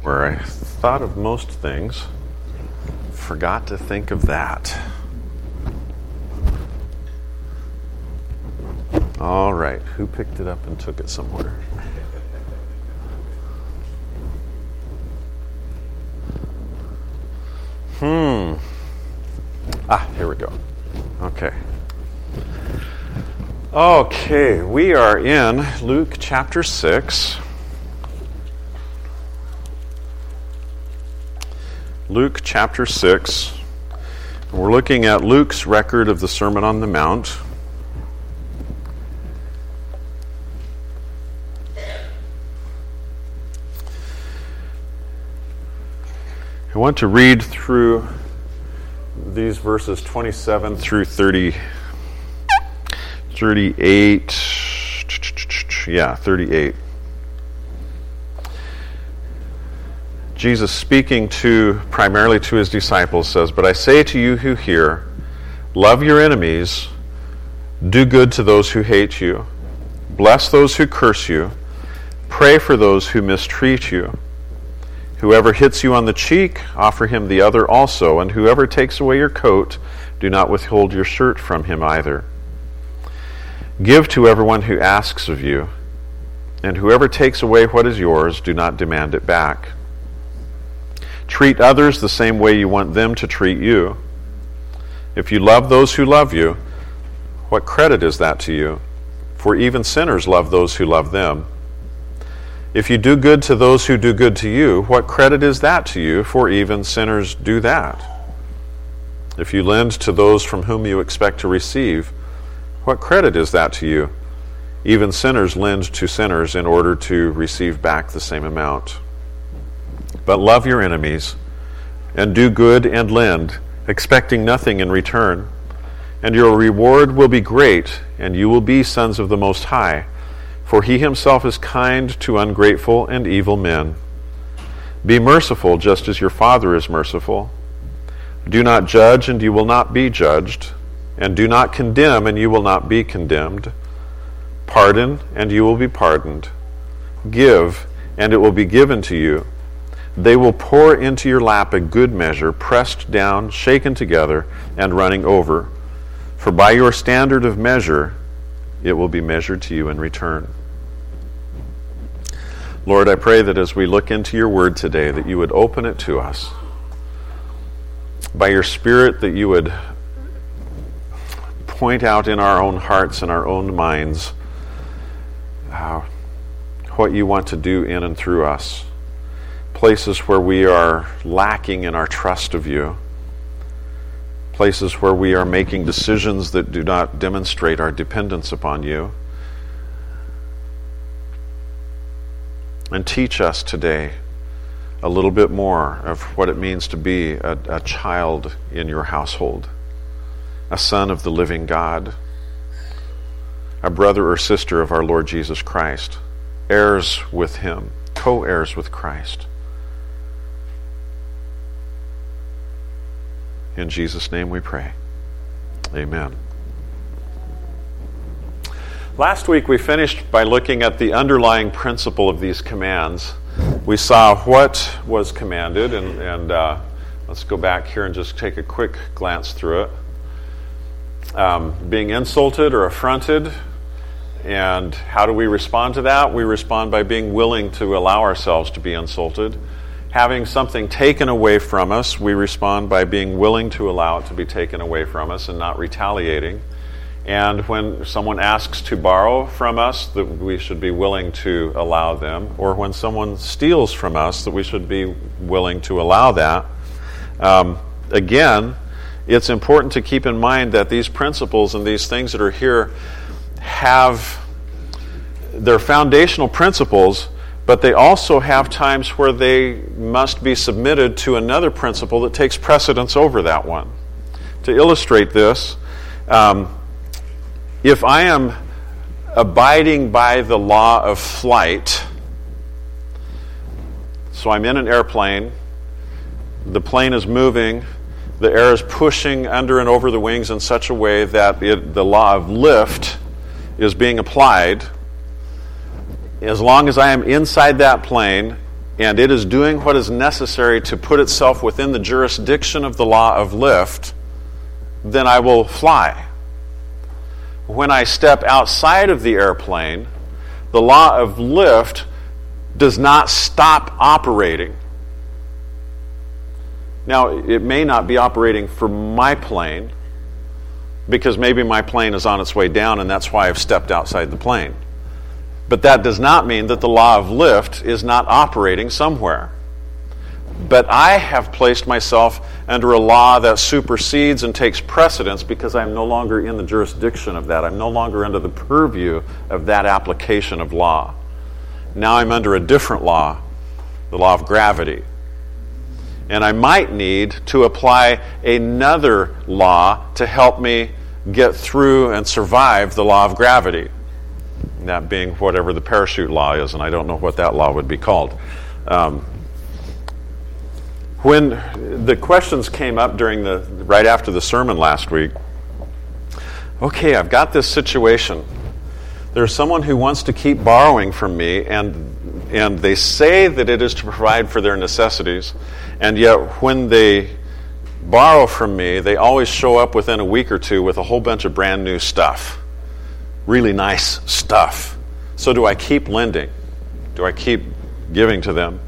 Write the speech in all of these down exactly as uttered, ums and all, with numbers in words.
where I thought of most things, forgot to think of that. All right, who picked it up and took it somewhere? Hmm. Ah, here we go. Okay. Okay, we are in Luke chapter six. Luke chapter six. We're looking at Luke's record of the Sermon on the Mount. I want to read through these verses twenty-seven through thirty, thirty-eight. Yeah, thirty-eight. Jesus, speaking to primarily to his disciples, says, "But I say to you who hear, love your enemies, do good to those who hate you, bless those who curse you, pray for those who mistreat you. Whoever hits you on the cheek, offer him the other also, and whoever takes away your coat, do not withhold your shirt from him either. Give to everyone who asks of you, and whoever takes away what is yours, do not demand it back. Treat others the same way you want them to treat you. If you love those who love you, what credit is that to you? For even sinners love those who love them. If you do good to those who do good to you, what credit is that to you? For even sinners do that. If you lend to those from whom you expect to receive, what credit is that to you? Even sinners lend to sinners in order to receive back the same amount. But love your enemies, and do good and lend, expecting nothing in return. And your reward will be great, and you will be sons of the Most High. For he himself is kind to ungrateful and evil men. Be merciful, just as your Father is merciful. Do not judge, and you will not be judged. And do not condemn, and you will not be condemned. Pardon, and you will be pardoned. Give, and it will be given to you. They will pour into your lap a good measure, pressed down, shaken together, and running over. For by your standard of measure, it will be measured to you in return." Lord, I pray that as we look into your word today, that you would open it to us. By your Spirit, that you would point out in our own hearts and our own minds uh, what you want to do in and through us. Places where we are lacking in our trust of you. Places where we are making decisions that do not demonstrate our dependence upon you. And teach us today a little bit more of what it means to be a, a child in your household, a son of the living God, a brother or sister of our Lord Jesus Christ, heirs with him, co-heirs with Christ. In Jesus' name we pray. Amen. Last week we finished by looking at the underlying principle of these commands. We saw what was commanded, and, and uh, let's go back here and just take a quick glance through it. Um, being insulted or affronted, and how do we respond to that? We respond by being willing to allow ourselves to be insulted. Having something taken away from us, we respond by being willing to allow it to be taken away from us and not retaliating. And when someone asks to borrow from us, that we should be willing to allow them. Or when someone steals from us, that we should be willing to allow that. Um, again, it's important to keep in mind that these principles and these things that are here have their foundational principles, but they also have times where they must be submitted to another principle that takes precedence over that one. To illustrate this, um, if I am abiding by the law of flight, so I'm in an airplane, the plane is moving, the air is pushing under and over the wings in such a way that it, the law of lift is being applied. As long as I am inside that plane and it is doing what is necessary to put itself within the jurisdiction of the law of lift, then I will fly. When I step outside of the airplane, the law of lift does not stop operating. Now, it may not be operating for my plane, because maybe my plane is on its way down and that's why I've stepped outside the plane. But that does not mean that the law of lift is not operating somewhere. But I have placed myself under a law that supersedes and takes precedence because I'm no longer in the jurisdiction of that. I'm no longer under the purview of that application of law. Now I'm under a different law, the law of gravity. And I might need to apply another law to help me get through and survive the law of gravity. That being whatever the parachute law is, and I don't know what that law would be called. Um, when the questions came up during the right after the sermon last week, okay, I've got this situation. There's someone who wants to keep borrowing from me, and and they say that it is to provide for their necessities, and yet when they borrow from me, they always show up within a week or two with a whole bunch of brand new stuff. Really nice stuff. So do I keep lending? Do I keep giving to them?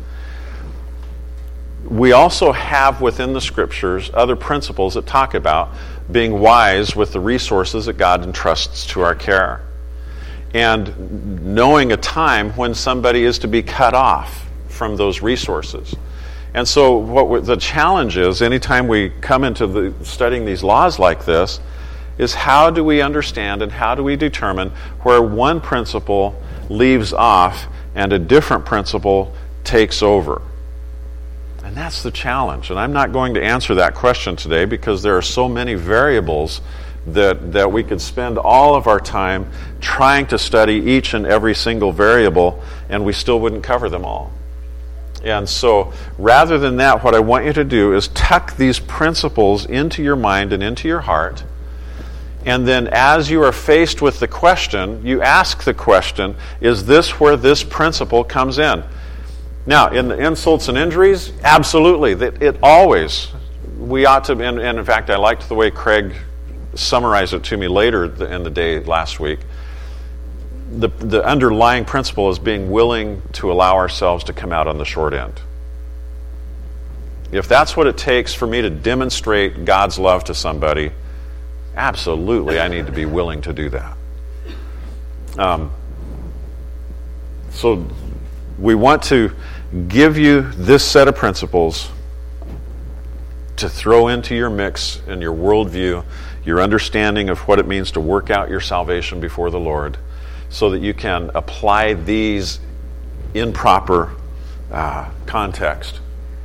We also have within the Scriptures other principles that talk about being wise with the resources that God entrusts to our care. And knowing a time when somebody is to be cut off from those resources. And so what the challenge is, anytime we come into the, studying these laws like this, is how do we understand and how do we determine where one principle leaves off and a different principle takes over? And that's the challenge. And I'm not going to answer that question today because there are so many variables that, that we could spend all of our time trying to study each and every single variable, and we still wouldn't cover them all. And so rather than that, what I want you to do is tuck these principles into your mind and into your heart. And then as you are faced with the question, you ask the question, is this where this principle comes in? Now, in the insults and injuries, absolutely. It, it always, we ought to, and, and in fact, I liked the way Craig summarized it to me later in the day last week. The, the underlying principle is being willing to allow ourselves to come out on the short end. If that's what it takes for me to demonstrate God's love to somebody, absolutely, I need to be willing to do that. Um, so we want to give you this set of principles to throw into your mix and your worldview, your understanding of what it means to work out your salvation before the Lord, so that you can apply these in proper uh, context.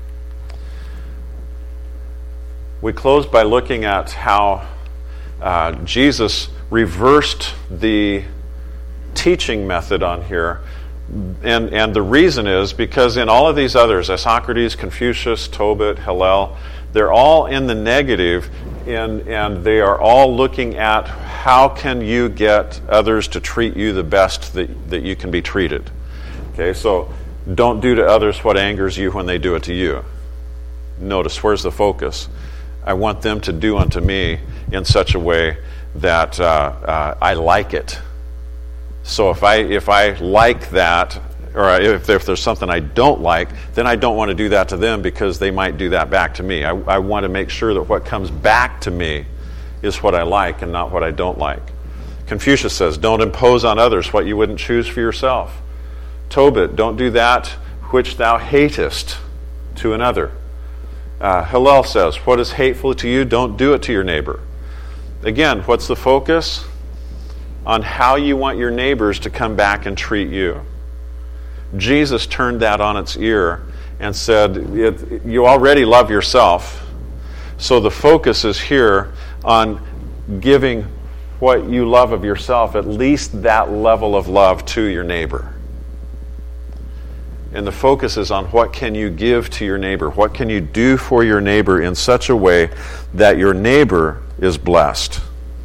We close by looking at how Uh, Jesus reversed the teaching method on here. And, and the reason is because in all of these others, Isocrates, Confucius, Tobit, Hillel, they're all in the negative, and, and they are all looking at how can you get others to treat you the best that, that you can be treated. Okay, so don't do to others what angers you when they do it to you. Notice, where's the focus? I want them to do unto me in such a way that uh, uh, I like it. So if I if I like that, or if, if there's something I don't like, then I don't want to do that to them because they might do that back to me. I, I want to make sure that what comes back to me is what I like and not what I don't like. Confucius says, don't impose on others what you wouldn't choose for yourself. Tobit, don't do that which thou hatest to another. Uh, Hillel says, what is hateful to you, don't do it to your neighbor. Again, what's the focus? On how you want your neighbors to come back and treat you. Jesus turned that on its ear and said, it, you already love yourself, so the focus is here on giving what you love of yourself, at least that level of love to your neighbor. And the focus is on what can you give to your neighbor? What can you do for your neighbor in such a way that your neighbor is blessed?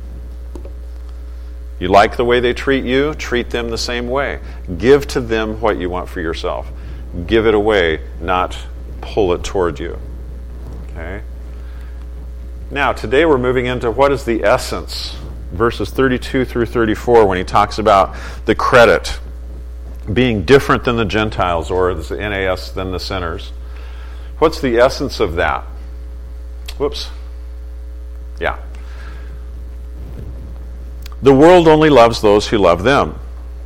You like the way they treat you? Treat them the same way. Give to them what you want for yourself. give it away, not pull it toward you. Okay? Now, today we're moving into what is the essence, verses thirty-two through thirty-four, when he talks about the credit being different than the Gentiles, or the N A S than the sinners. What's the essence of that? Whoops. Yeah. The world only loves those who love them.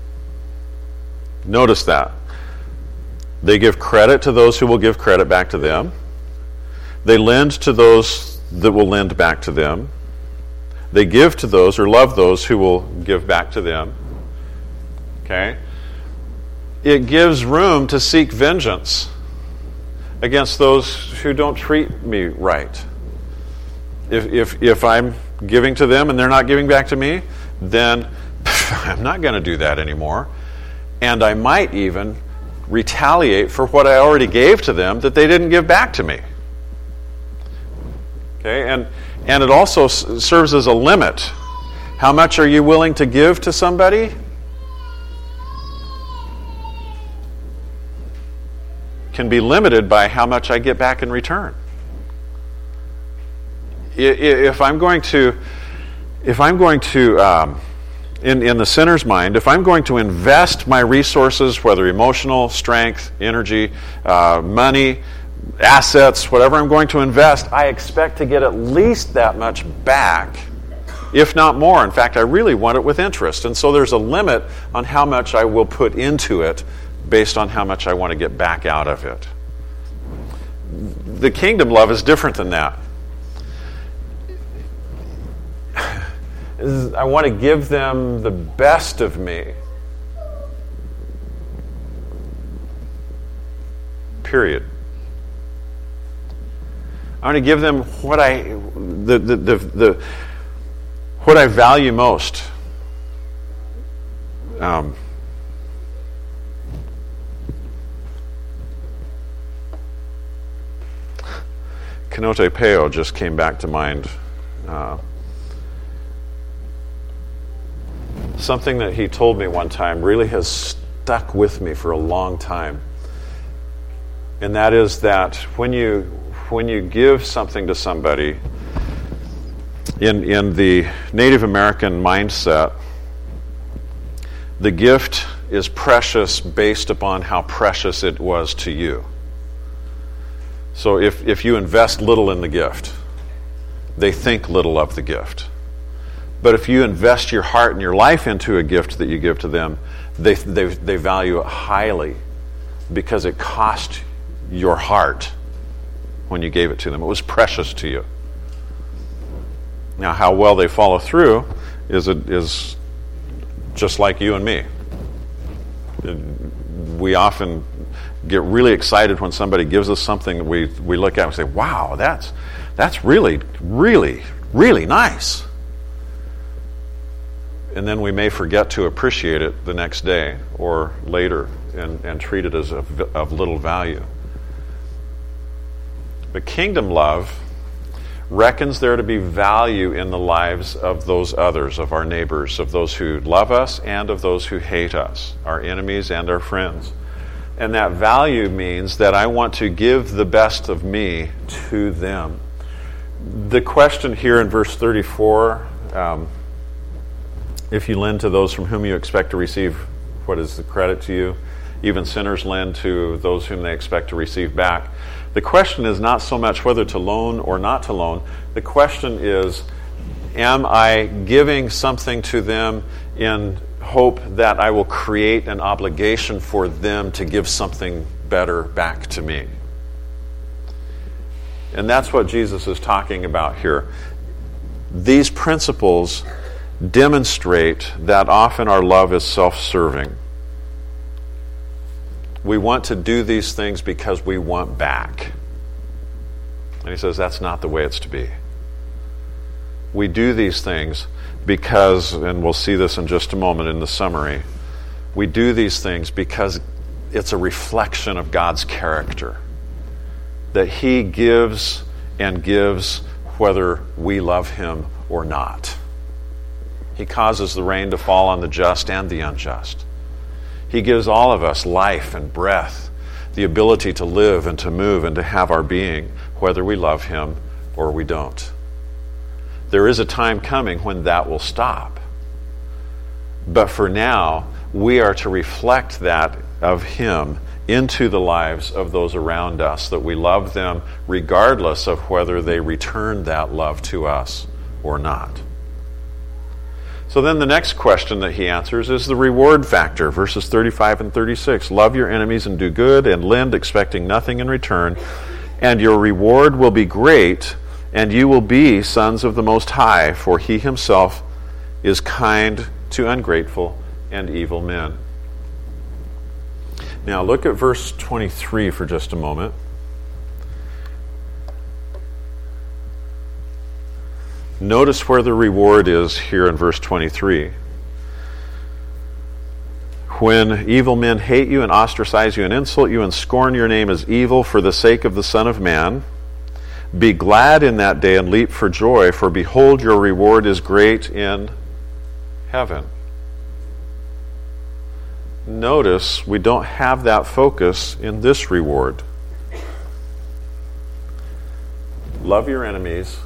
Notice that. They give credit to those who will give credit back to them. They lend to those that will lend back to them. They give to those or love those who will give back to them. Okay? It gives room to seek vengeance against those who don't treat me right. If if if I'm giving to them and they're not giving back to me, then I'm not going to do that anymore. And I might even retaliate for what I already gave to them that they didn't give back to me. Okay, and and it also s- serves as a limit. How much are you willing to give to somebody? Can be limited by how much I get back in return. If I'm going to, if I'm going to, um, in in the sinner's mind, if I'm going to invest my resources, whether emotional, strength, energy, uh, money, assets, whatever I'm going to invest, I expect to get at least that much back, if not more. In fact, I really want it with interest. And so there's a limit on how much I will put into it based on how much I want to get back out of it. The kingdom love is different than that. I want to give them the best of me. Period. I want to give them what I the the the, the what I value most. Um, Kenote Peo just came back to mind. Uh, something that he told me one time really has stuck with me for a long time. And that is that when you when you give something to somebody, in in the Native American mindset, the gift is precious based upon how precious it was to you. So if, if you invest little in the gift, they think little of the gift. But if you invest your heart and your life into a gift that you give to them, they they, they value it highly because it cost your heart when you gave it to them. It was precious to you. Now, how well they follow through is a, is just like you and me. We often get really excited when somebody gives us something that we we look at and say, "Wow, that's that's really, really, really nice." And then we may forget to appreciate it the next day or later and, and treat it as of, of little value. But kingdom love reckons there to be value in the lives of those others, of our neighbors, of those who love us and of those who hate us, our enemies and our friends. And that value means that I want to give the best of me to them. The question here in verse thirty-four, um, if you lend to those from whom you expect to receive what is the credit to you, even sinners lend to those whom they expect to receive back. The question is not so much whether to loan or not to loan. The question is, am I giving something to them in hope that I will create an obligation for them to give something better back to me? And that's what Jesus is talking about here. These principles demonstrate that often our love is self-serving. We want to do these things because we want back. And he says that's not the way it's to be. We do these things because, and we'll see this in just a moment in the summary, we do these things because it's a reflection of God's character. That He gives and gives whether we love Him or not. He causes the rain to fall on the just and the unjust. He gives all of us life and breath the ability to live and to move and to have our being, whether we love him or we don't. There is a time coming when that will stop. But for now, we are to reflect that of him into the lives of those around us, that we love them regardless of whether they return that love to us or not. So then the next question that he answers is the reward factor, verses thirty-five and thirty-six. Love your enemies and do good and lend, expecting nothing in return, and your reward will be great, and you will be sons of the Most High, for he himself is kind to ungrateful and evil men. Now look at verse twenty-three for just a moment. Notice where the reward is here in verse twenty-three. When evil men hate you and ostracize you and insult you and scorn your name as evil for the sake of the Son of Man, be glad in that day and leap for joy, for behold, your reward is great in heaven. Notice we don't have that focus in this reward. Love your enemies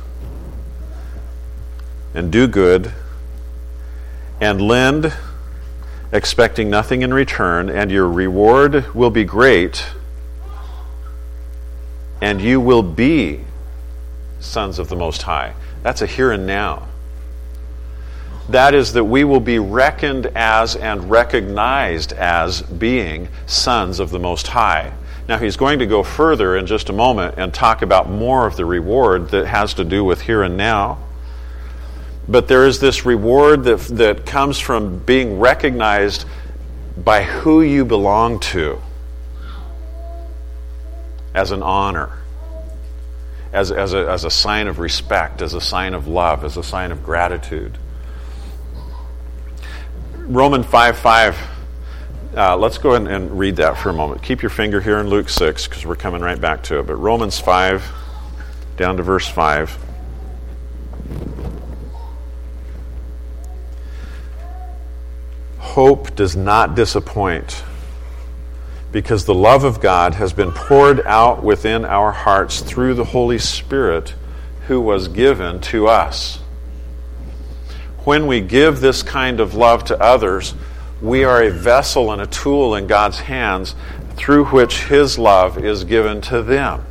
and do good and lend, expecting nothing in return, and your reward will be great, and you will be sons of the Most High. That's a here and now. That is, that we will be reckoned as and recognized as being sons of the Most High. Now, he's going to go further in just a moment and talk about more of the reward that has to do with here and now. But there is this reward that, that comes from being recognized by who you belong to as an honor, as, as, a, as a sign of respect, as a sign of love, as a sign of gratitude. Romans five five, uh, let's go ahead and read that for a moment. Keep your finger here in Luke six, because we're coming right back to it. But Romans five, down to verse five. Hope does not disappoint, because the love of God has been poured out within our hearts through the Holy Spirit who was given to us. When we give this kind of love to others, we are a vessel and a tool in God's hands through which his love is given to them.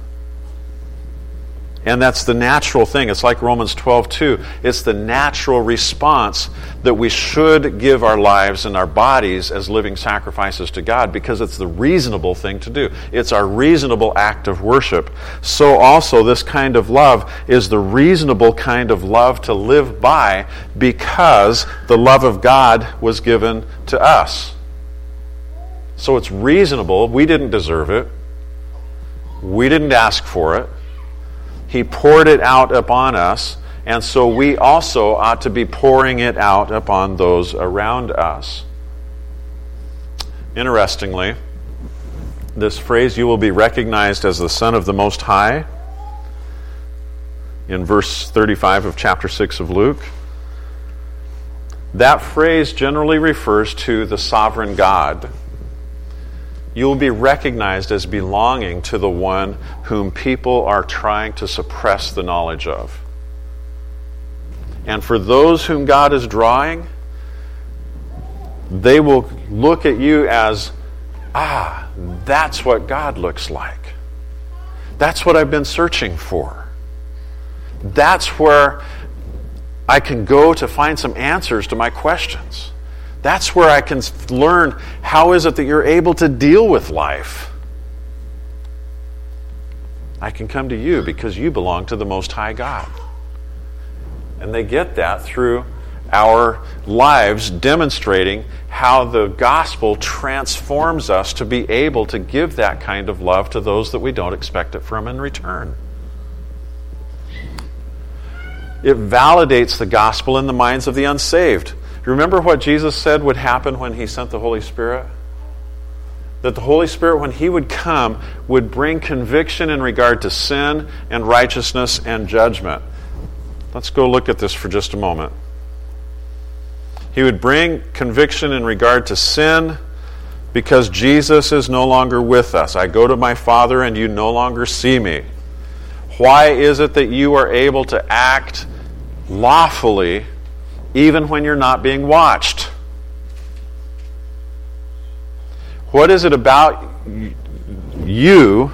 And that's the natural thing. It's like Romans twelve two. It's the natural response that we should give our lives and our bodies as living sacrifices to God, because it's the reasonable thing to do. It's our reasonable act of worship. So also this kind of love is the reasonable kind of love to live by, because the love of God was given to us. So it's reasonable. We didn't deserve it. We didn't ask for it. He poured it out upon us, and so we also ought to be pouring it out upon those around us. Interestingly, this phrase, you will be recognized as the Son of the Most High, in verse thirty-five of chapter six of Luke, that phrase generally refers to the sovereign God. You will be recognized as belonging to the one whom people are trying to suppress the knowledge of. And for those whom God is drawing, they will look at you as, ah, that's what God looks like. That's what I've been searching for. That's where I can go to find some answers to my questions. That's where I can learn how is it that you're able to deal with life. I can come to you because you belong to the Most High God. And they get that through our lives demonstrating how the gospel transforms us to be able to give that kind of love to those that we don't expect it from in return. It validates the gospel in the minds of the unsaved. Remember what Jesus said would happen when he sent the Holy Spirit? That the Holy Spirit, when he would come, would bring conviction in regard to sin and righteousness and judgment. Let's go look at this for just a moment. He would bring conviction in regard to sin, because Jesus is no longer with us. I go to my Father and you no longer see me. Why is it that you are able to act lawfully even when you're not being watched? What is it about you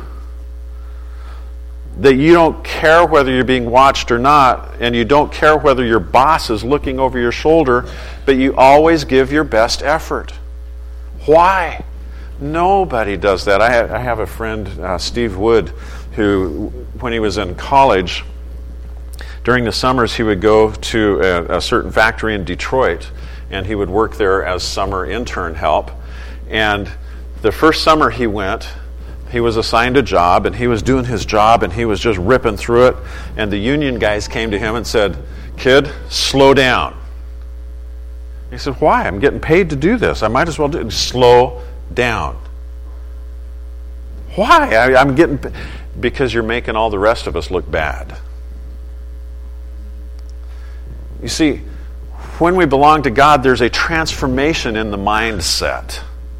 that you don't care whether you're being watched or not, and you don't care whether your boss is looking over your shoulder, but you always give your best effort? Why? Nobody does that. I have, I have a friend, uh, Steve Wood, who, when he was in college, during the summers he would go to a, a certain factory in Detroit, and he would work there as summer intern help. And the first summer he went, he was assigned a job, and he was doing his job, and he was just ripping through it. And the union guys came to him and said, "Kid, slow down." He said, "Why? I'm getting paid to do this. I might as well do it." Slow down. Why? I, I'm getting... Because you're making all the rest of us look bad. You see, when we belong to God, there's a transformation in the mindset.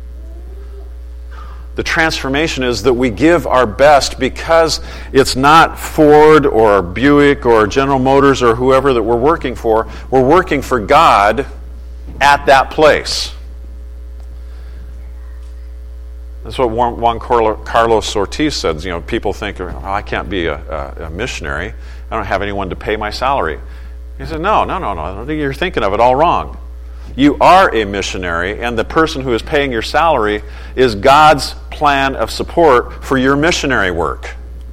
The transformation is that we give our best because it's not Ford or Buick or General Motors or whoever that we're working for. We're working for God at that place. That's what Juan, Juan Carlos Ortiz said. You know, people think, "Oh, I can't be a, a, a missionary. I don't have anyone to pay my salary." He said, no, no, no, no. You're thinking of it all wrong. You are a missionary, and the person who is paying your salary is God's plan of support for your missionary work.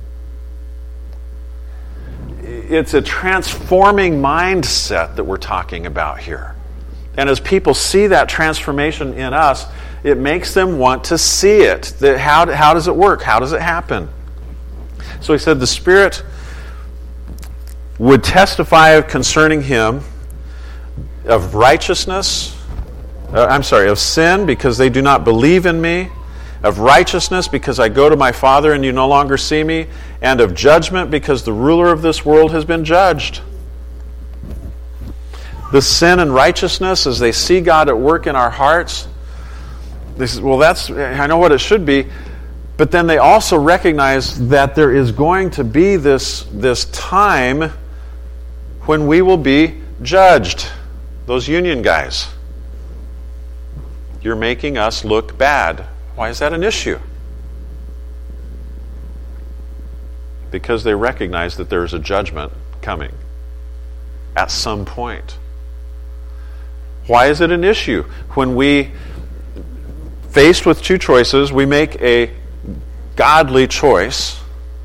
It's a transforming mindset that we're talking about here. And as people see that transformation in us, it makes them want to see it. That how, how does it work? How does it happen? So he said the Spirit would testify concerning him of righteousness, uh, I'm sorry, of sin because they do not believe in me, of righteousness because I go to my Father and you no longer see me, and of judgment because the ruler of this world has been judged. The sin and righteousness, as they see God at work in our hearts, they say, well, that's, I know what it should be, but then they also recognize that there is going to be this, this time when we will be judged. Those union guys. You're making us look bad. Why is that an issue? Because they recognize that there's a judgment coming at some point. Why is it an issue? When we, faced with two choices, we make a godly choice.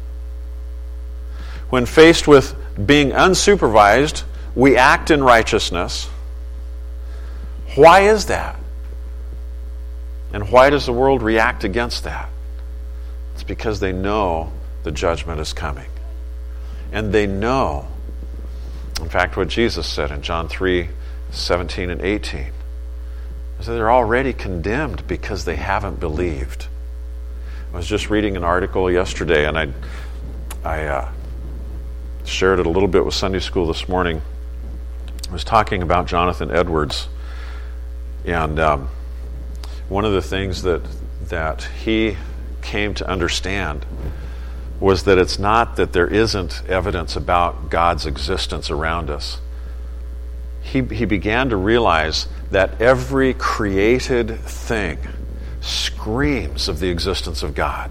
When faced with being unsupervised, we act in righteousness. Why is that? And why does the world react against that? It's because they know the judgment is coming. And they know, in fact, what Jesus said in John three, seventeen and eighteen, is that they're already condemned because they haven't believed. I was just reading an article yesterday, and I, I uh, shared it a little bit with Sunday school this morning. I was talking about Jonathan Edwards, and um, one of the things that that he came to understand was that it's not that there isn't evidence about God's existence around us. He, he began to realize that every created thing screams of the existence of God.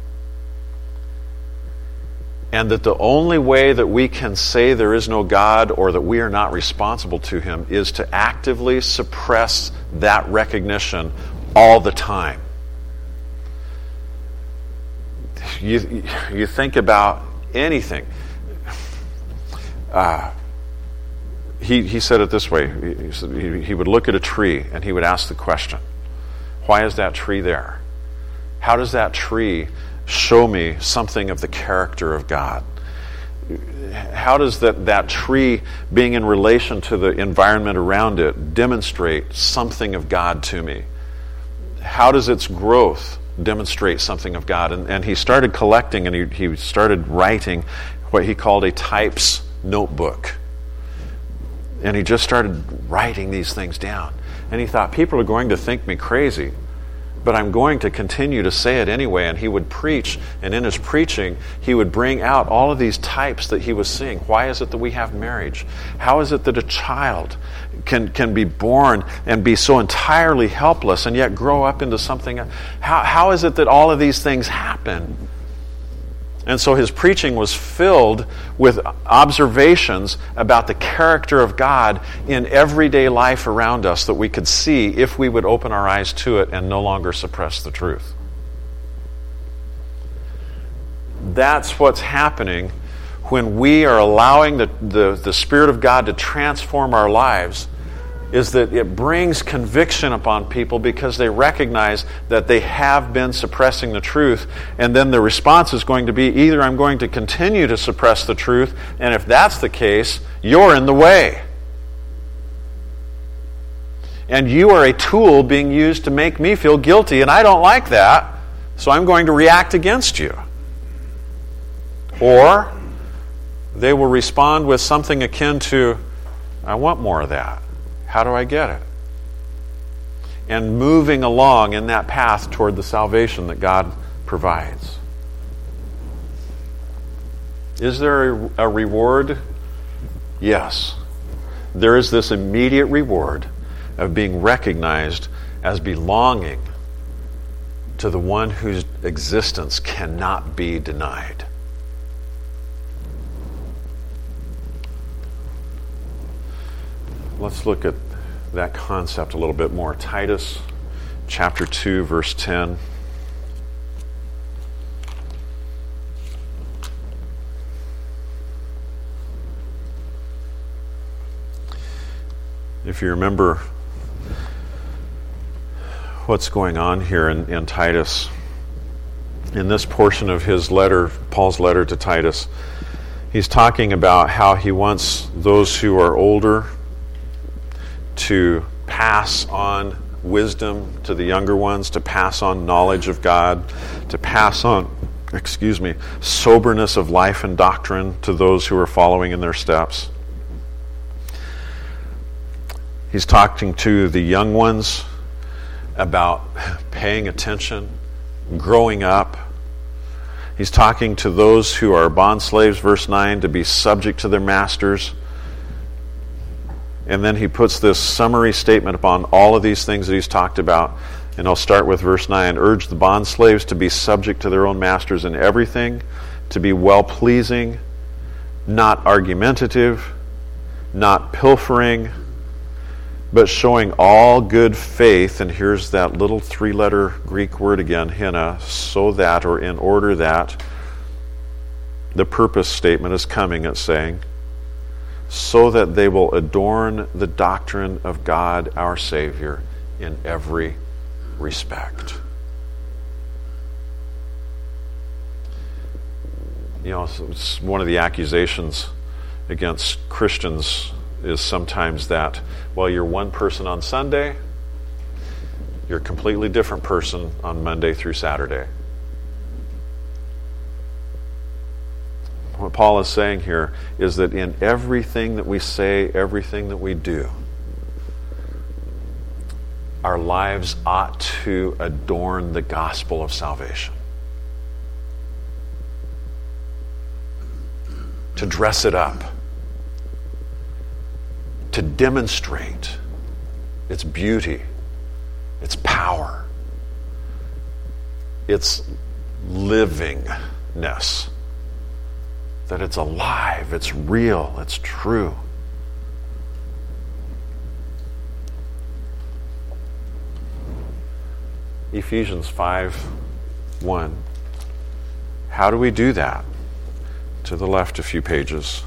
And that the only way that we can say there is no God or that we are not responsible to Him is to actively suppress that recognition all the time. You, you think about anything. Uh, he, he said it this way. He, said he, he would look at a tree and he would ask the question, why is that tree there? How does that tree show me something of the character of God? How does that, that tree being in relation to the environment around it demonstrate something of God to me? How does its growth demonstrate something of God? And, and he started collecting and he, he started writing what he called a types notebook. And he just started writing these things down. And he thought, people are going to think me crazy. but I'm going to continue to say it anyway. And he would preach, and in his preaching, he would bring out all of these types that he was seeing. Why is it that we have marriage? How is it that a child can, can be born and be so entirely helpless and yet grow up into something? How, how is it that all of these things happen? And so his preaching was filled with observations about the character of God in everyday life around us that we could see if we would open our eyes to it and no longer suppress the truth. That's what's happening when we are allowing the, the, the Spirit of God to transform our lives, is that it brings conviction upon people because they recognize that they have been suppressing the truth. And then the response is going to be, either I'm going to continue to suppress the truth, and if that's the case, you're in the way. And you are a tool being used to make me feel guilty, and I don't like that, so I'm going to react against you. Or they will respond with something akin to, I want more of that. How do I get it? And moving along in that path toward the salvation that God provides. Is there a, a reward? Yes. There is this immediate reward of being recognized as belonging to the one whose existence cannot be denied. Let's look at that concept a little bit more. Titus chapter two, verse ten. If you remember what's going on here in, in Titus, in this portion of his letter, Paul's letter to Titus, he's talking about how he wants those who are older to pass on wisdom to the younger ones, to pass on knowledge of God, to pass on, excuse me, soberness of life and doctrine to those who are following in their steps. He's talking to the young ones about paying attention, growing up. He's talking to those who are bond slaves, verse nine, to be subject to their masters. And then he puts this summary statement upon all of these things that he's talked about. And I'll start with verse nine. Urge the bond slaves to be subject to their own masters in everything, to be well-pleasing, not argumentative, not pilfering, but showing all good faith. And here's that little three-letter Greek word again, hina, so that, or in order that, the purpose statement is coming, it's saying, so that they will adorn the doctrine of God our Savior in every respect. You know, it's one of the accusations against Christians is sometimes that, well, you're one person on Sunday, you're a completely different person on Monday through Saturday. What Paul is saying here is that in everything that we say, everything that we do, our lives ought to adorn the gospel of salvation. To dress it up. To demonstrate its beauty, its power, its livingness. That it's alive, it's real, it's true. Ephesians five one. How do we do that? To the left a few pages.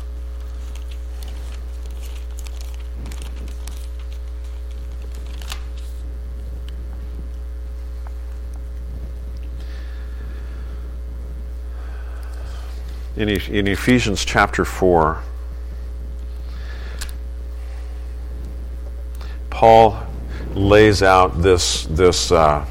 In, in Ephesians chapter four, Paul lays out this, this uh,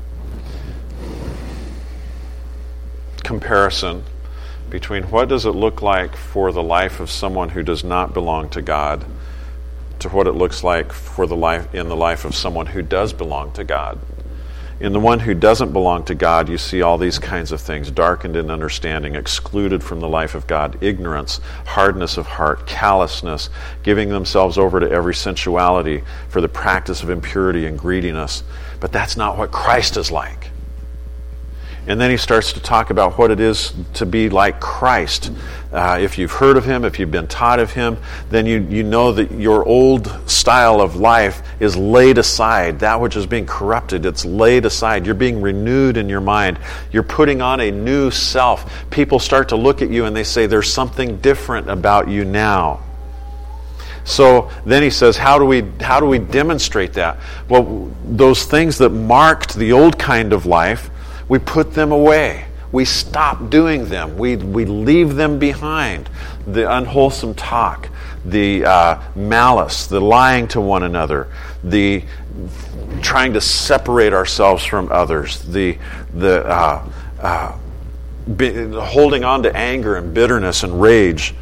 comparison between what does it look like for the life of someone who does not belong to God to what it looks like for the life in the life of someone who does belong to God. In the one who doesn't belong to God, you see all these kinds of things: darkened in understanding, excluded from the life of God, ignorance, hardness of heart, callousness, giving themselves over to every sensuality for the practice of impurity and greediness. But that's not what Christ is like. And then he starts to talk about what it is to be like Christ. Uh, if you've heard of him, if you've been taught of him, then you, you know that your old style of life is laid aside. That which is being corrupted, it's laid aside. You're being renewed in your mind. You're putting on a new self. People start to look at you and they say, there's something different about you now. So then he says, how do we how do we demonstrate that? Well, those things that marked the old kind of life, we put them away. We stop doing them. We we leave them behind. The unwholesome talk, the uh, malice, the lying to one another, the trying to separate ourselves from others, the the uh, uh, be, holding on to anger and bitterness and rage.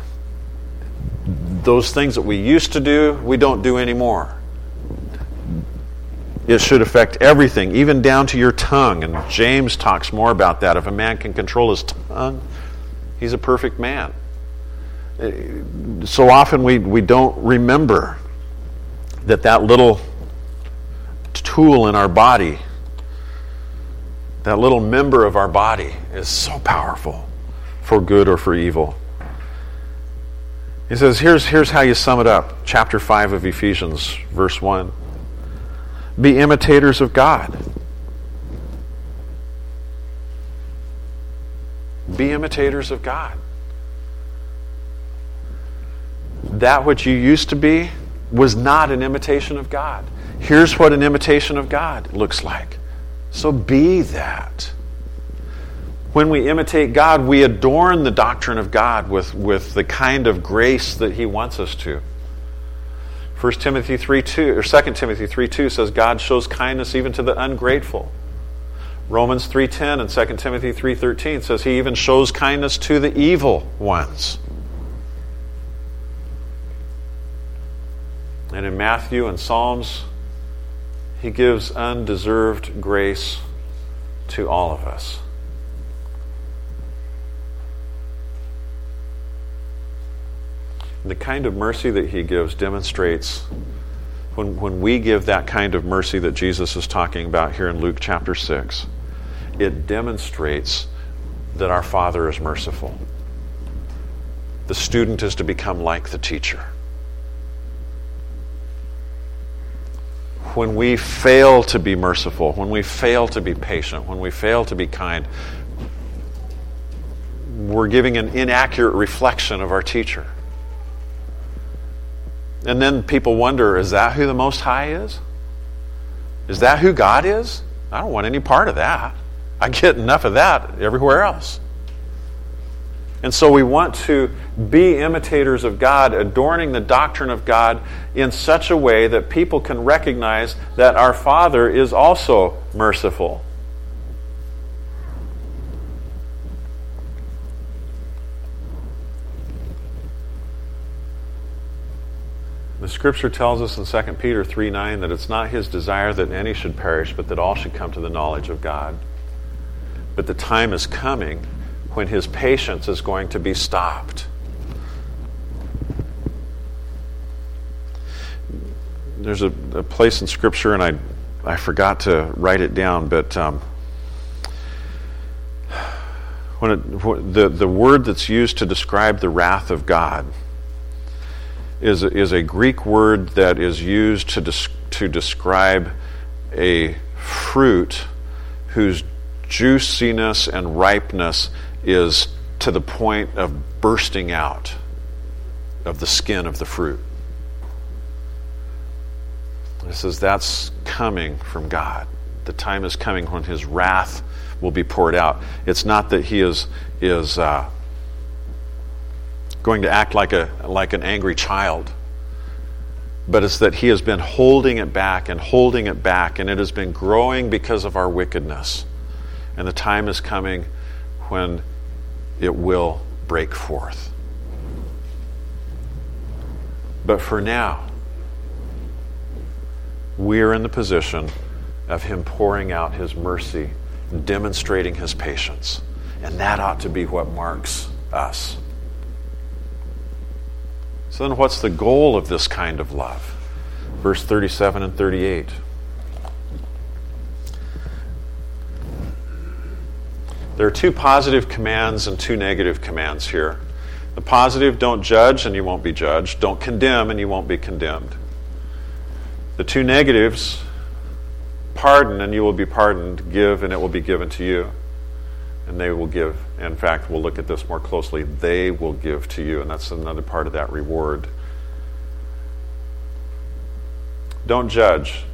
Those things that we used to do, we don't do anymore. It should affect everything, even down to your tongue. And James talks more about that. If a man can control his tongue, he's a perfect man. So often we, we don't remember that that little tool in our body, that little member of our body, is so powerful for good or for evil. He says, here's, here's how you sum it up. Chapter five of Ephesians, verse one. Be imitators of God. Be imitators of God. That which you used to be was not an imitation of God. Here's what an imitation of God looks like. So be that. When we imitate God, we adorn the doctrine of God with, with the kind of grace that he wants us to. First Timothy three two, or Second Timothy three two says God shows kindness even to the ungrateful. Romans three ten and Second Timothy three thirteen says he even shows kindness to the evil ones. And in Matthew and Psalms, he gives undeserved grace to all of us. The kind of mercy that he gives demonstrates, when, when we give that kind of mercy that Jesus is talking about here in Luke chapter six, it demonstrates that our Father is merciful. The student is to become like the teacher. When we fail to be merciful, when we fail to be patient, when we fail to be kind, we're giving an inaccurate reflection of our teacher. And then people wonder, is that who the Most High is? Is that who God is? I don't want any part of that. I get enough of that everywhere else. And so we want to be imitators of God, adorning the doctrine of God in such a way that people can recognize that our Father is also merciful. The Scripture tells us in Second Peter three nine that it's not his desire that any should perish, but that all should come to the knowledge of God. But the time is coming when his patience is going to be stopped. There's a, a place in Scripture, and I I forgot to write it down, but um, when, it, when the the word that's used to describe the wrath of God is is a Greek word that is used to des- to describe a fruit whose juiciness and ripeness is to the point of bursting out of the skin of the fruit. It says that's coming from God. The time is coming when his wrath will be poured out. It's not that he is is uh, going to act like a like an angry child, but it's that he has been holding it back and holding it back, and it has been growing because of our wickedness. And the time is coming when it will break forth. But for now, we are in the position of him pouring out his mercy, demonstrating his patience. And that ought to be what marks us. So then what's the goal of this kind of love? Verse thirty-seven and thirty-eight. There are two positive commands and two negative commands here. The positive, don't judge and you won't be judged. Don't condemn and you won't be condemned. The two negatives, pardon and you will be pardoned, give and it will be given to you. And they will give. In fact, we'll look at this more closely. They will give to you, and that's another part of that reward. Don't judge.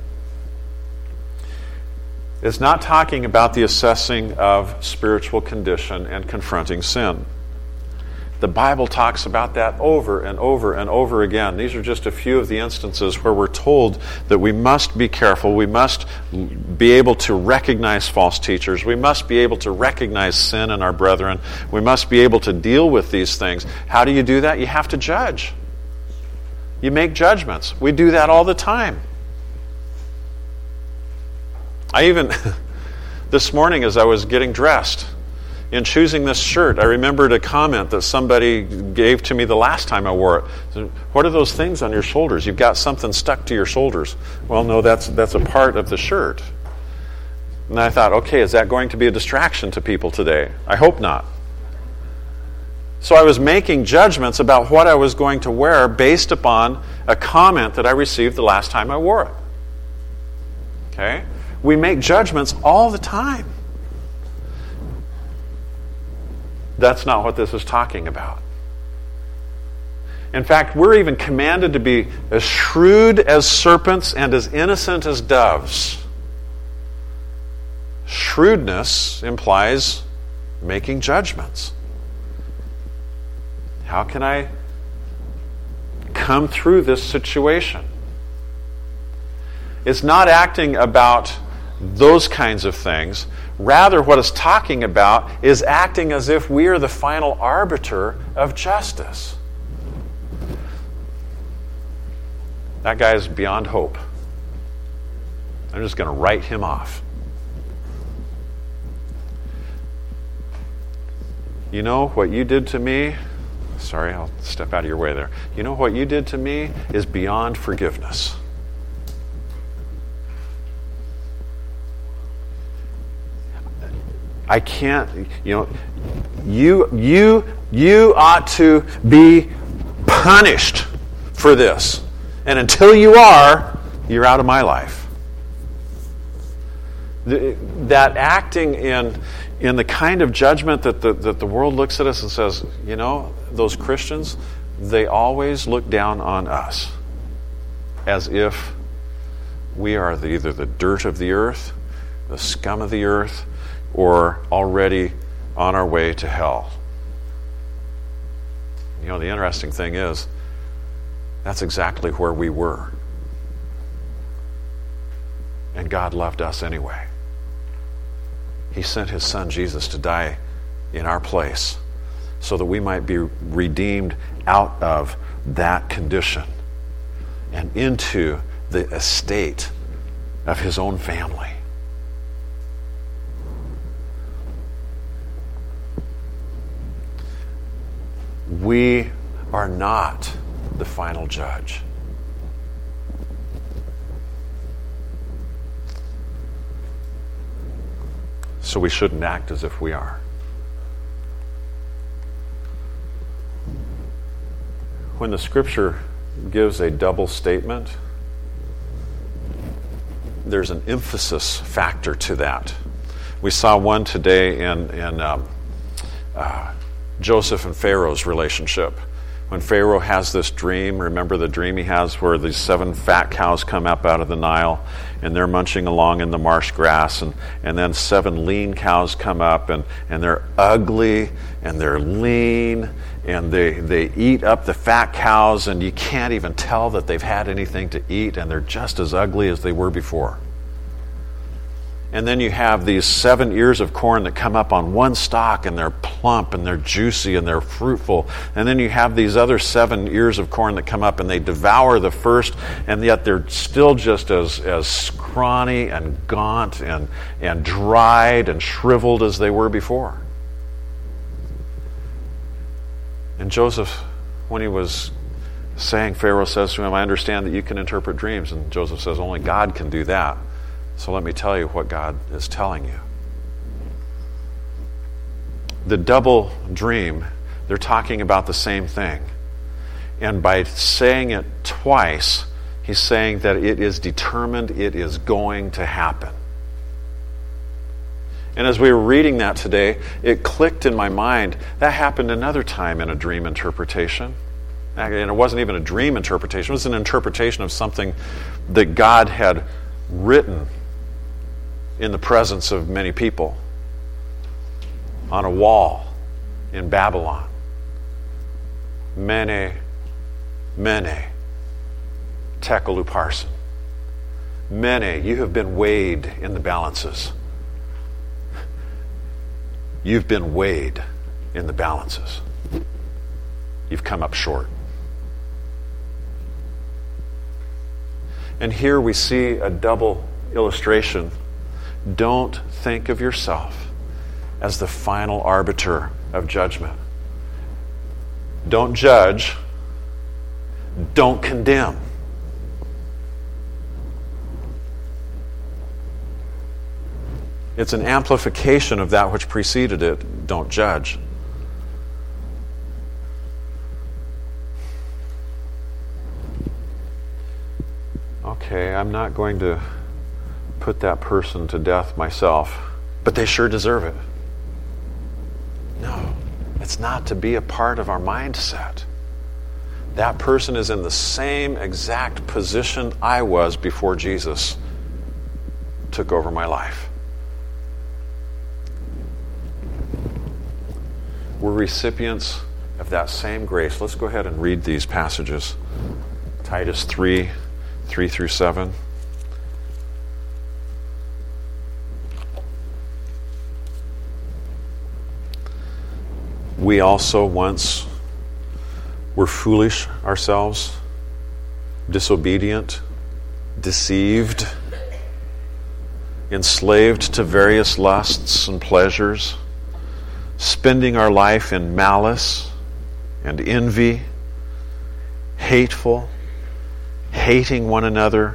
It's not talking about the assessing of spiritual condition and confronting sin. The Bible talks about that over and over and over again. These are just a few of the instances where we're told that we must be careful. We must be able to recognize false teachers. We must be able to recognize sin in our brethren. We must be able to deal with these things. How do you do that? You have to judge. You make judgments. We do that all the time. I even, this morning as I was getting dressed, in choosing this shirt, I remembered a comment that somebody gave to me the last time I wore it. What are those things on your shoulders? You've got something stuck to your shoulders. Well, no, that's that's a part of the shirt. And I thought, okay, is that going to be a distraction to people today? I hope not. So I was making judgments about what I was going to wear based upon a comment that I received the last time I wore it. Okay? We make judgments all the time. That's not what this is talking about. In fact, we're even commanded to be as shrewd as serpents and as innocent as doves. Shrewdness implies making judgments. How can I come through this situation? It's not acting about those kinds of things. Rather, what it's talking about is acting as if we are the final arbiter of justice. That guy is beyond hope. I'm just going to write him off. You know what you did to me? Sorry, I'll step out of your way there. You know what you did to me is beyond forgiveness. I can't, you know, you you you ought to be punished for this. And until you are, you're out of my life. The, that acting in in the kind of judgment that the, that the world looks at us and says, you know, those Christians, they always look down on us as if we are the, either the dirt of the earth, the scum of the earth, or already on our way to hell. You know, the interesting thing is, that's exactly where we were. And God loved us anyway. He sent His Son Jesus to die in our place so that we might be redeemed out of that condition and into the estate of His own family. We are not the final judge. So we shouldn't act as if we are. When the Scripture gives a double statement, there's an emphasis factor to that. We saw one today in, in um, uh, Joseph and Pharaoh's relationship. When Pharaoh has this dream, remember the dream he has where these seven fat cows come up out of the Nile and they're munching along in the marsh grass, and, and then seven lean cows come up and, and they're ugly and they're lean and they, they eat up the fat cows, and you can't even tell that they've had anything to eat, and they're just as ugly as they were before. And then you have these seven ears of corn that come up on one stalk, and they're plump and they're juicy and they're fruitful. And then you have these other seven ears of corn that come up and they devour the first, and yet they're still just as, as scrawny and gaunt and, and dried and shriveled as they were before. And Joseph, when he was saying, Pharaoh says to him, I understand that you can interpret dreams. And Joseph says, only God can do that. So let me tell you what God is telling you. The double dream, they're talking about the same thing. And by saying it twice, he's saying that it is determined, it is going to happen. And as we were reading that today, it clicked in my mind, that happened another time in a dream interpretation. And it wasn't even a dream interpretation, it was an interpretation of something that God had written in the presence of many people on a wall in Babylon. Mene, mene, tekel upharsin. Mene, you have been weighed in the balances. You've been weighed in the balances. You've come up short. And here we see a double illustration. Don't think of yourself as the final arbiter of judgment. Don't judge. Don't condemn. It's an amplification of that which preceded it. Don't judge. Okay, I'm not going to put that person to death myself, but they sure deserve it. No, it's not to be a part of our mindset. That person is in the same exact position I was before Jesus took over my life. We're recipients of that same grace. Let's go ahead and read these passages. Titus three, three through seven. We also once were foolish ourselves, disobedient, deceived, enslaved to various lusts and pleasures, spending our life in malice and envy, hateful, hating one another.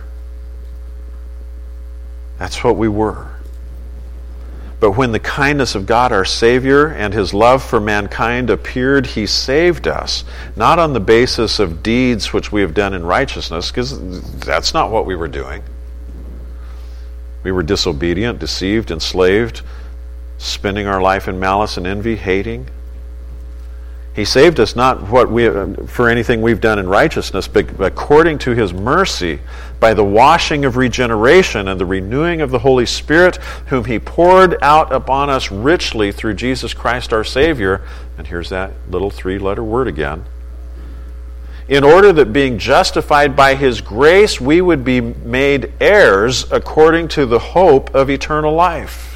That's what we were. But when the kindness of God our Savior and His love for mankind appeared, He saved us, not on the basis of deeds which we have done in righteousness, because that's not what we were doing. We were disobedient, deceived, enslaved, spending our life in malice and envy, hating. He saved us not what we for anything we've done in righteousness, but according to His mercy, by the washing of regeneration and the renewing of the Holy Spirit, whom He poured out upon us richly through Jesus Christ our Savior. And here's that little three-letter word again. In order that being justified by His grace, we would be made heirs according to the hope of eternal life.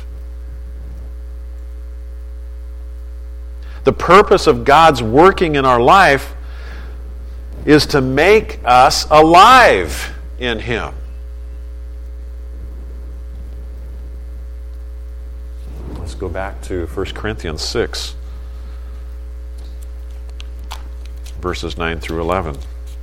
The purpose of God's working in our life is to make us alive in Him. Let's go back to First Corinthians six, verses nine through eleven.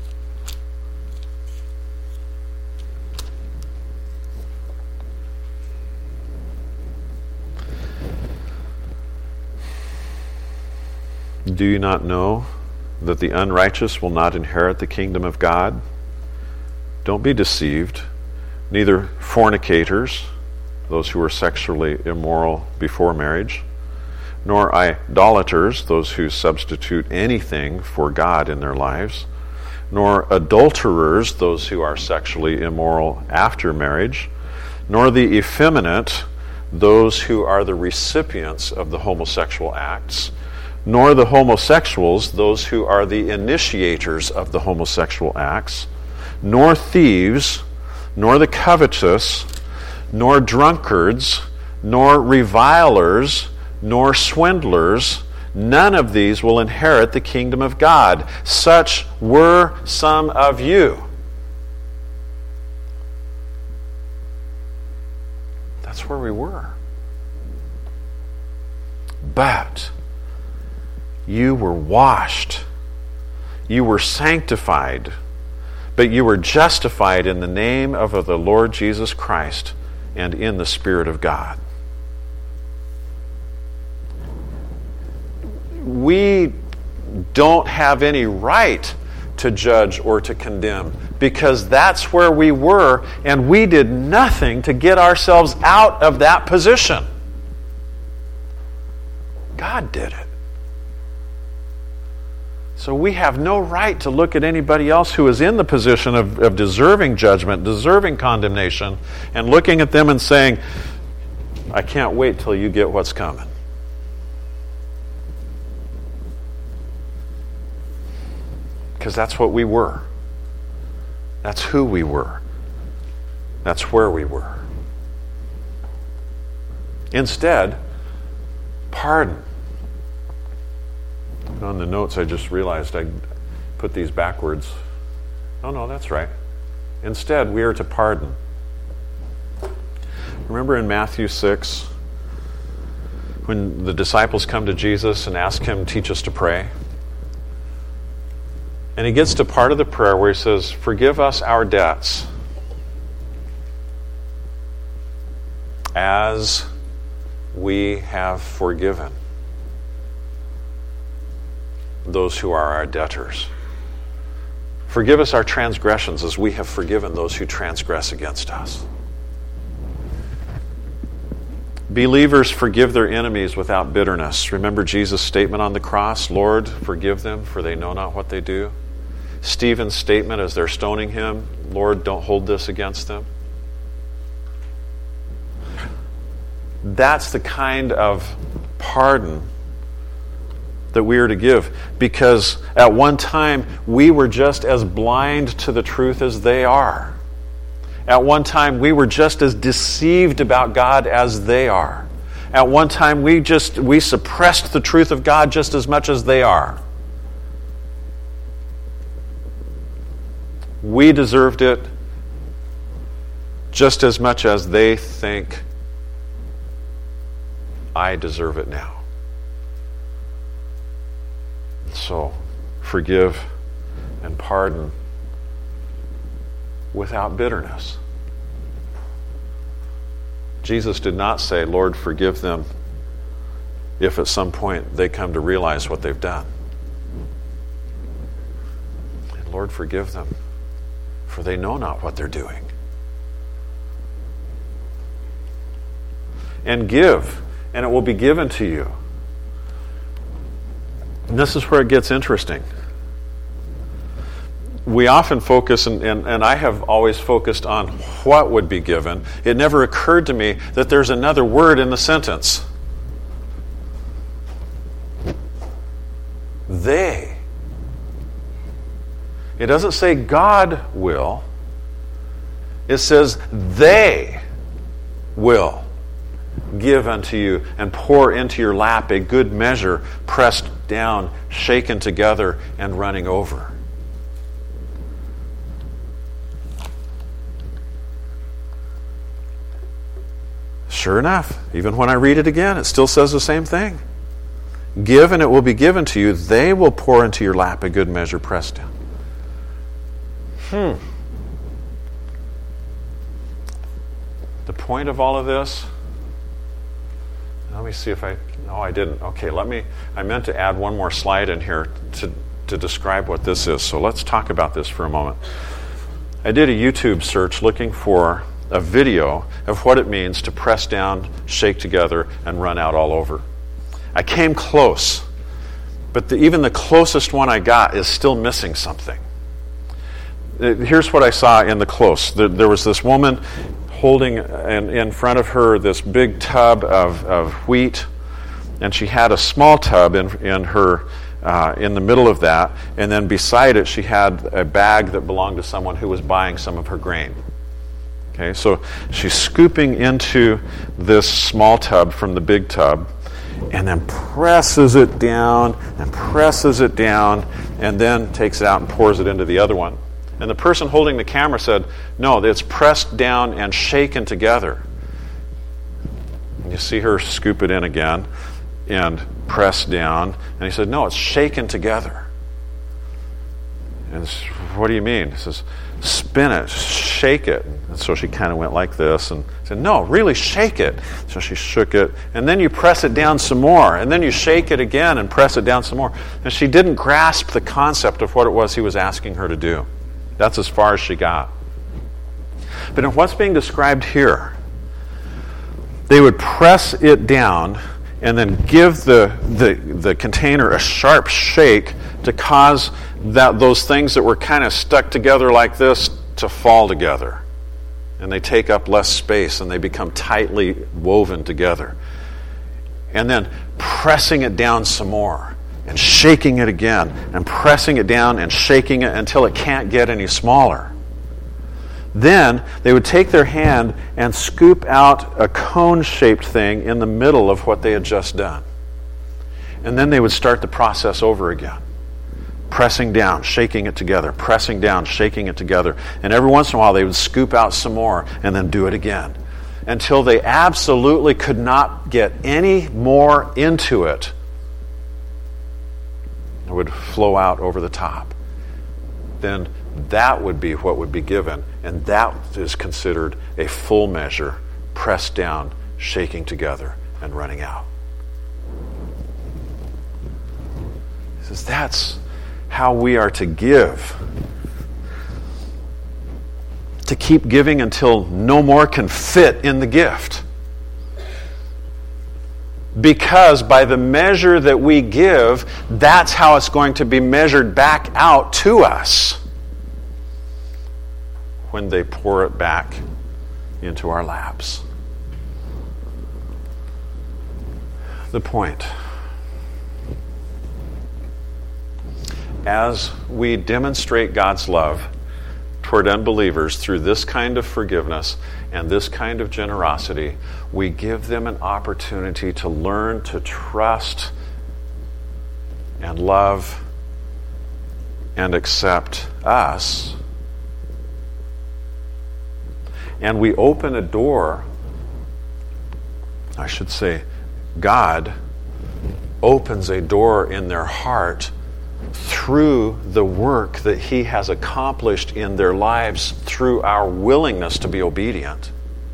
Do you not know that the unrighteous will not inherit the kingdom of God? Don't be deceived. Neither fornicators, those who are sexually immoral before marriage, nor idolaters, those who substitute anything for God in their lives, nor adulterers, those who are sexually immoral after marriage, nor the effeminate, those who are the recipients of the homosexual acts, nor the homosexuals, those who are the initiators of the homosexual acts, nor thieves, nor the covetous, nor drunkards, nor revilers, nor swindlers. None of these will inherit the kingdom of God. Such were some of you. That's where we were. But you were washed. You were sanctified. But you were justified in the name of the Lord Jesus Christ and in the Spirit of God. We don't have any right to judge or to condemn because that's where we were, and we did nothing to get ourselves out of that position. God did it. So we have no right to look at anybody else who is in the position of, of deserving judgment, deserving condemnation, and looking at them and saying, I can't wait till you get what's coming. Because that's what we were. That's who we were. That's where we were. Instead, pardon. On the notes, I just realized I put these backwards. Oh, no, that's right. Instead, we are to pardon. Remember in Matthew six, when the disciples come to Jesus and ask him, teach us to pray? And he gets to part of the prayer where he says, forgive us our debts as we have forgiven those who are our debtors. Forgive us our transgressions as we have forgiven those who transgress against us. Believers forgive their enemies without bitterness. Remember Jesus' statement on the cross, Lord, forgive them, for they know not what they do. Stephen's statement as they're stoning him, Lord, don't hold this against them. That's the kind of pardon that we are to give, because at one time we were just as blind to the truth as they are. At one time we were just as deceived about God as they are. At one time we just we suppressed the truth of God just as much as they are. We deserved it just as much as they think I deserve it now. So, forgive and pardon without bitterness. Jesus did not say, Lord, forgive them if at some point they come to realize what they've done. And Lord, forgive them, for they know not what they're doing. And give, and it will be given to you. And this is where it gets interesting. We often focus, and, and, and I have always focused on what would be given. It never occurred to me that there's another word in the sentence. They. It doesn't say God will. It says they will give unto you and pour into your lap a good measure, pressed down, shaken together, and running over. Sure enough, even when I read it again, it still says the same thing. Give and it will be given to you. They will pour into your lap a good measure, pressed down. Hmm. The point of all of this, let me see if I, no, I didn't. Okay, let me, I meant to add one more slide in here to, to describe what this is. So let's talk about this for a moment. I did a YouTube search looking for a video of what it means to press down, shake together, and run out all over. I came close, but the, even the closest one I got is still missing something. Here's what I saw in the close. There, there was this woman holding in, in front of her this big tub of, of wheat, and she had a small tub in, in her uh, in the middle of that, and then beside it she had a bag that belonged to someone who was buying some of her grain. Okay, so she's scooping into this small tub from the big tub, and then presses it down and presses it down, and then takes it out and pours it into the other one. And the person holding the camera said, no, it's pressed down and shaken together. And you see her scoop it in again and press down. And he said, no, it's shaken together. And what do you mean? He says, spin it, shake it. And so she kind of went like this and said, no, really shake it. So she shook it. And then you press it down some more. And then you shake it again and press it down some more. And she didn't grasp the concept of what it was he was asking her to do. That's as far as she got. But in what's being described here, they would press it down and then give the, the, the container a sharp shake to cause that those things that were kind of stuck together like this to fall together. And they take up less space and they become tightly woven together. And then pressing it down some more. And shaking it again, and pressing it down and shaking it until it can't get any smaller. Then they would take their hand and scoop out a cone-shaped thing in the middle of what they had just done. And then they would start the process over again. Pressing down, shaking it together, pressing down, shaking it together. And every once in a while they would scoop out some more and then do it again. Until they absolutely could not get any more into it. It would flow out over the top. Then that would be what would be given, and that is considered a full measure, pressed down, shaking together, and running out. He says that's how we are to give. To keep giving until no more can fit in the gift. Because by the measure that we give, that's how it's going to be measured back out to us when they pour it back into our laps. The point. As we demonstrate God's love toward unbelievers through this kind of forgiveness and this kind of generosity, we give them an opportunity to learn to trust and love and accept us. And we open a door, I should say, God opens a door in their heart through the work that He has accomplished in their lives through our willingness to be obedient.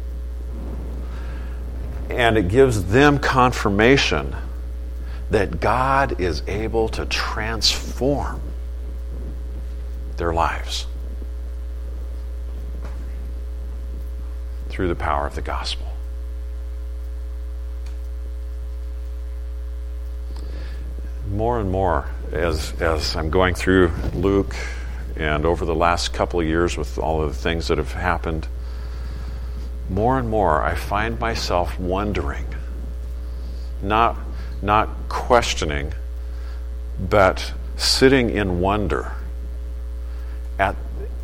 And it gives them confirmation that God is able to transform their lives through the power of the gospel. More and more, as as I'm going through Luke and over the last couple of years with all of the things that have happened, more and more I find myself wondering, not not questioning, but sitting in wonder at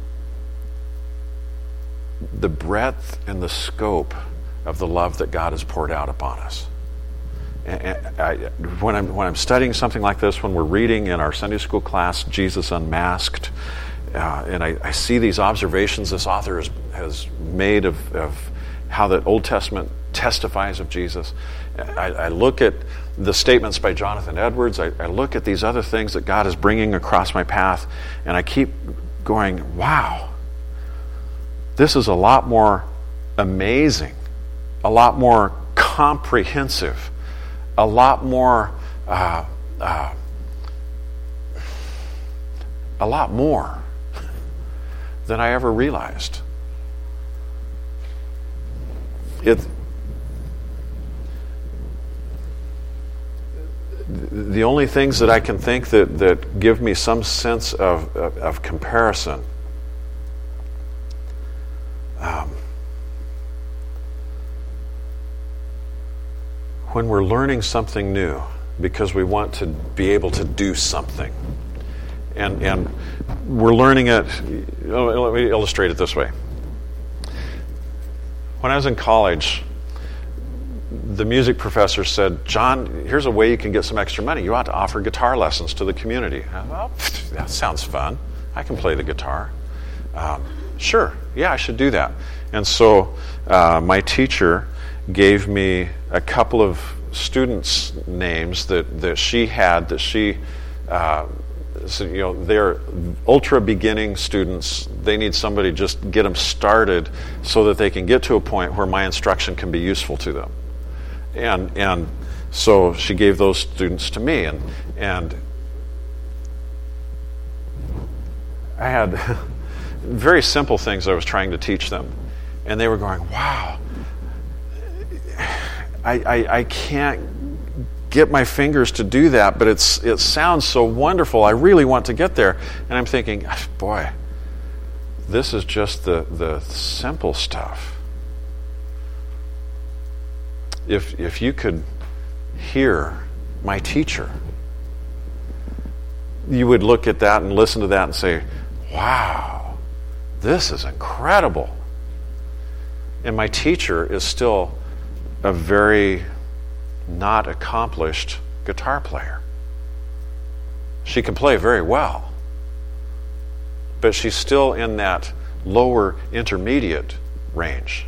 the breadth and the scope of the love that God has poured out upon us. And I, when I'm when I'm studying something like this, when we're reading in our Sunday school class Jesus Unmasked, uh, and I, I see these observations this author has, has made of, of how the Old Testament testifies of Jesus, I, I look at the statements by Jonathan Edwards, I, I look at these other things that God is bringing across my path, and I keep going, wow, this is a lot more amazing, a lot more comprehensive, a lot more, uh, uh, a lot more than I ever realized. It, the only things that I can think that, that give me some sense of, of, of comparison um, when we're learning something new because we want to be able to do something, and and we're learning it. Let me illustrate it this way. when I was in college, the music professor said, John, here's a way you can get some extra money. You ought to offer guitar lessons to the community. I thought, well, that sounds fun. I can play the guitar. Um, sure, yeah, I should do that. And so uh, my teacher gave me a couple of students' names that, that she had, that she, uh, so, you know, they're ultra beginning students. They need somebody to just get them started so that they can get to a point where my instruction can be useful to them. And and so she gave those students to me, and and I had very simple things I was trying to teach them, and they were going, wow, I I, I can't get my fingers to do that, but it's it sounds so wonderful. I really want to get there. And I'm thinking, boy, this is just the the simple stuff. If if you could hear my teacher, you would look at that and listen to that and say, wow, this is incredible. And my teacher is still a very not accomplished guitar player. She can play very well, but she's still in that lower intermediate range.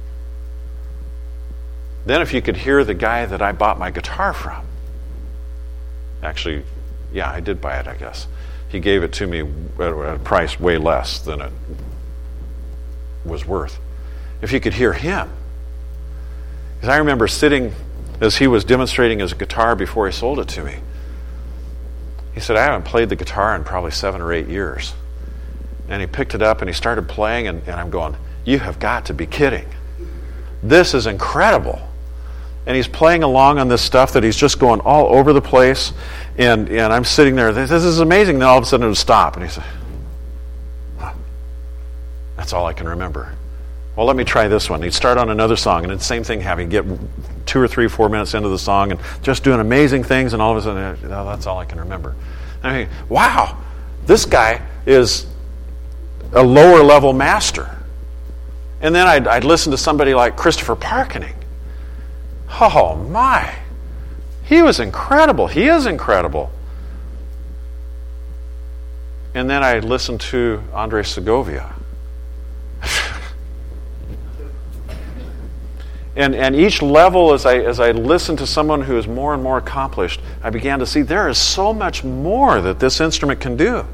Then if you could hear the guy that I bought my guitar from, actually, yeah, I did buy it, I guess. He gave it to me at a price way less than it was worth. If you could hear him. Because I remember sitting as he was demonstrating his guitar before he sold it to me. He said, I haven't played the guitar in probably seven or eight years. And he picked it up and he started playing, and, and I'm going, you have got to be kidding. This is incredible. And he's playing along on this stuff that he's just going all over the place. And, and I'm sitting there, this is amazing. Then all of a sudden it would stop. And he said, huh, that's all I can remember. Well, let me try this one. He'd start on another song, and it's the same thing, having get two or three, four minutes into the song and just doing amazing things, and all of a sudden, oh, that's all I can remember. And I mean, wow, this guy is a lower level master. And then I'd, I'd listen to somebody like Christopher Parkening. Oh my, he was incredible. He is incredible. And then I listened to Andre Segovia. and and each level, as I as I listened to someone who is more and more accomplished, I began to see there is so much more that this instrument can do.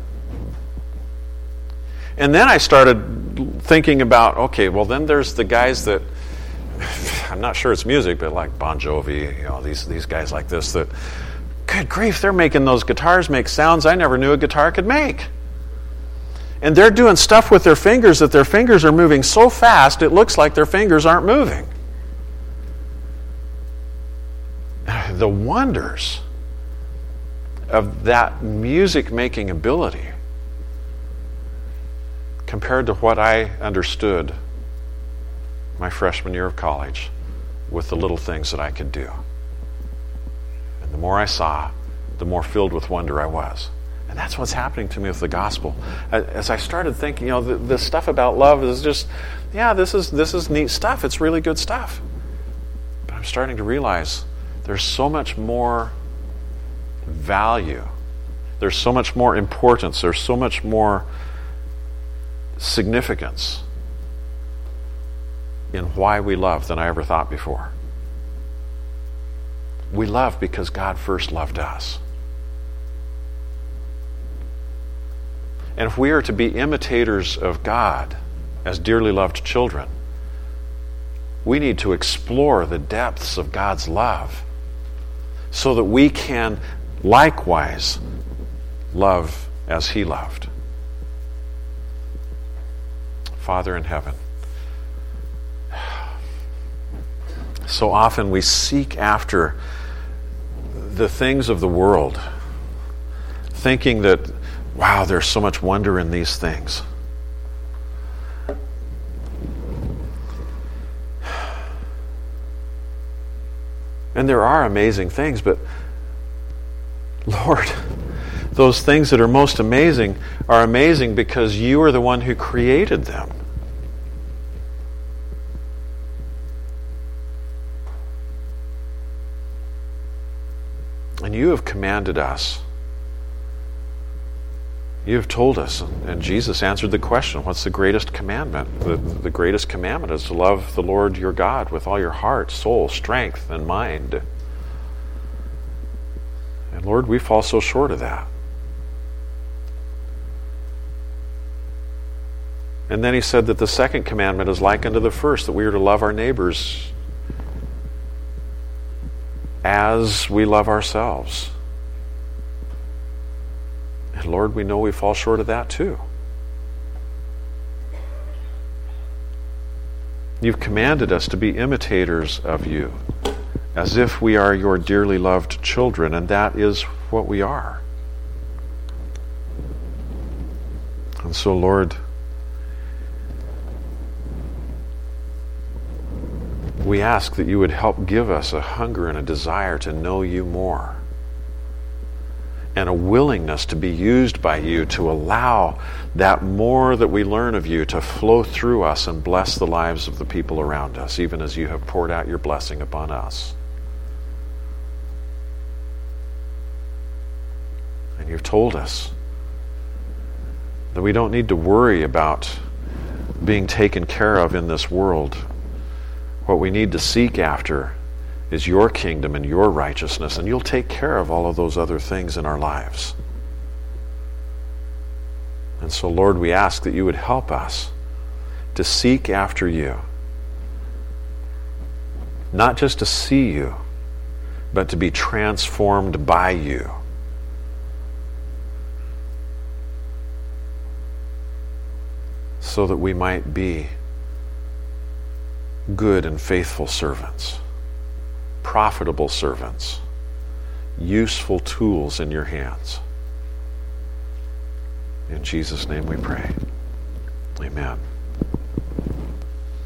And then I started thinking about, okay, well then there's the guys that, I'm not sure it's music, but like Bon Jovi, you know, these these guys like this that, good grief, they're making those guitars make sounds I never knew a guitar could make. And they're doing stuff with their fingers that their fingers are moving so fast it looks like their fingers aren't moving. The wonders of that music-making ability compared to what I understood my freshman year of college with the little things that I could do. And the more I saw, the more filled with wonder I was. And that's what's happening to me with the gospel. As I started thinking, you know, the, the stuff about love is just, yeah, this is this is neat stuff. It's really good stuff. But I'm starting to realize there's so much more value. There's so much more importance. There's so much more significance in why we love than I ever thought before. We love because God first loved us. And if we are to be imitators of God as dearly loved children, we need to explore the depths of God's love so that we can likewise love as He loved. Father in heaven, so often we seek after the things of the world, thinking that, wow, there's so much wonder in these things. And there are amazing things, but Lord, those things that are most amazing are amazing because you are the one who created them. And you have commanded us. You have told us, and Jesus answered the question, what's the greatest commandment? The, the greatest commandment is to love the Lord your God with all your heart, soul, strength, and mind. And Lord, we fall so short of that. And then he said that the second commandment is like unto the first, that we are to love our neighbors as we love ourselves. And Lord, we know we fall short of that too. You've commanded us to be imitators of you, as if we are your dearly loved children, and that is what we are. And so, Lord, we ask that you would help give us a hunger and a desire to know you more, and a willingness to be used by you to allow that more that we learn of you to flow through us and bless the lives of the people around us, even as you have poured out your blessing upon us. And you've told us that we don't need to worry about being taken care of in this world. What we need to seek after is your kingdom and your righteousness, and you'll take care of all of those other things in our lives. And so, Lord, we ask that you would help us to seek after you. Not just to see you, but to be transformed by you. So that we might be good and faithful servants, profitable servants, useful tools in your hands. In Jesus' name we pray. Amen.